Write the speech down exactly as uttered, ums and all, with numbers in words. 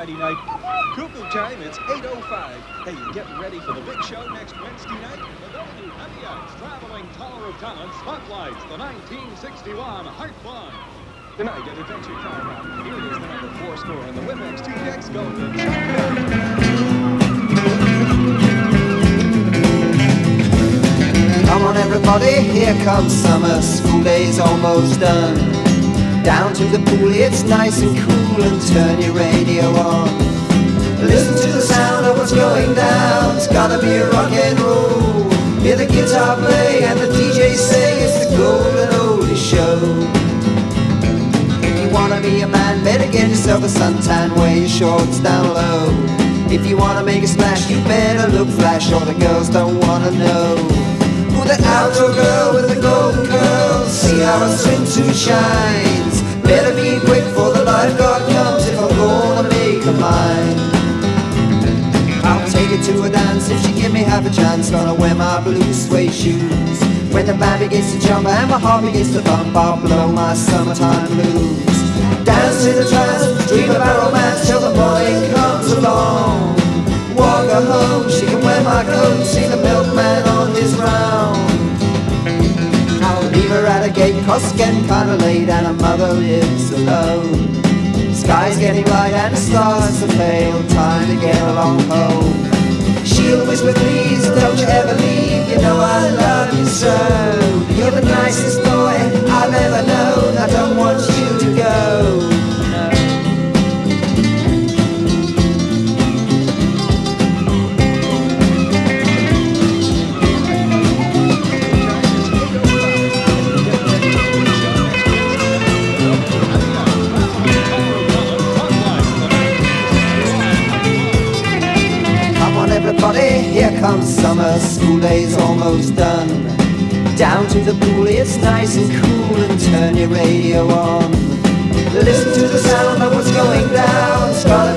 Friday night. Cuckoo time, it's eight oh five. Hey, get ready for the big show next Wednesday night. The W Heavy Ice Traveling Tower of Talent spotlights the nineteen sixty-one Heart Fund. Tonight at Adventure Car Rally, here is the number four score in the Winmax T D X Golden Champion. Come on everybody, here comes summer, school day's almost done. Down to the pool, it's nice and cool, and turn your radio on. Listen to the sound of what's going down, it's gotta be a rock and roll. Hear the guitar play and the D J say it's the Golden Oldie Show. If you wanna be a man, better get yourself a suntan, wear your shorts down low. If you wanna make a splash, you better look flash, or the girls don't wanna know. Who the outdoor girl with the golden curls, see how her swimsuit shines. Better be quick for the lifeguard comes if I'm gonna make her mine. I'll take her to a dance if she give me half a chance. Gonna wear my blue suede shoes. When the band begins to jump and my heart begins to thump, I'll blow my summertime blues. Dance to the trance, dream about romance till the morning comes along. Walk her home, she can wear my coat, see the milkman on his round. I'll leave her at a gate, cause it's getting kinda late and her mother lives alone. Sky's getting light and the stars are pale, time to get along home. She'll whisper please, don't you ever leave, you know I love you so. You're the nicest boy I've ever known, I don't want you to go. Here comes summer, school day's almost done. Down to the pool, it's nice and cool, and turn your radio on. Listen to the sound of what's going down, it's gotta